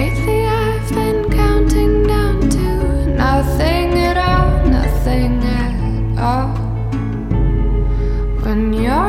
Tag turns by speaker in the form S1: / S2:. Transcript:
S1: Lately I've been counting down to nothing at all, nothing at all. When you're